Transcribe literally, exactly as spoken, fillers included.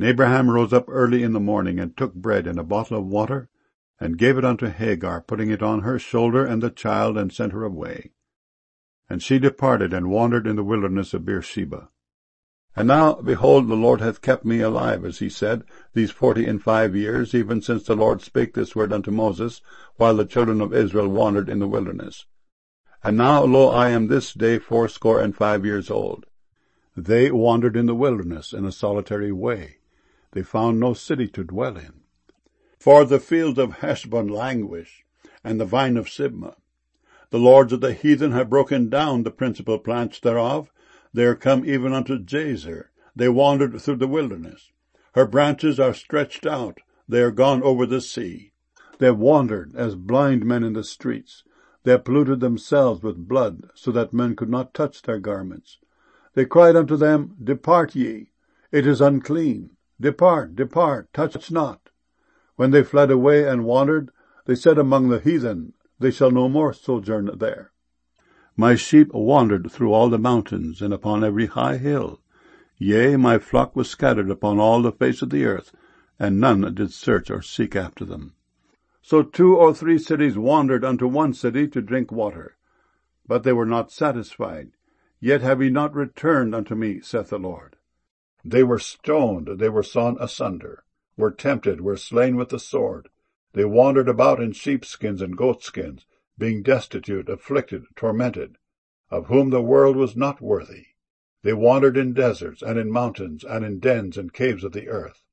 And Abraham rose up early in the morning, and took bread and a bottle of water, and gave it unto Hagar, putting it on her shoulder and the child, and sent her away. And she departed, and wandered in the wilderness of Beersheba. And now, behold, the Lord hath kept me alive, as he said, these forty and five years, even since the Lord spake this word unto Moses, while the children of Israel wandered in the wilderness. And now, lo, I am this day fourscore and five years old. They wandered in the wilderness in a solitary way. They found no city to dwell in. For the fields of Heshbon languish, and the vine of Sibmah. The lords of the heathen have broken down the principal plants thereof. They are come even unto Jazer. They wandered through the wilderness. Her branches are stretched out. They are gone over the sea. They have wandered as blind men in the streets. They have polluted themselves with blood, so that men could not touch their garments. They cried unto them, Depart ye, it is unclean. Depart, depart, touch not. When they fled away and wandered, they said among the heathen, They shall no more sojourn there. My sheep wandered through all the mountains, and upon every high hill. Yea, my flock was scattered upon all the face of the earth, and none did search or seek after them. So two or three cities wandered unto one city to drink water. But they were not satisfied. Yet have ye not returned unto me, saith the Lord. They were stoned, they were sawn asunder, were tempted, were slain with the sword. They wandered about in sheepskins and goatskins, being destitute, afflicted, tormented, of whom the world was not worthy. They wandered in deserts, and in mountains, and in dens and caves of the earth.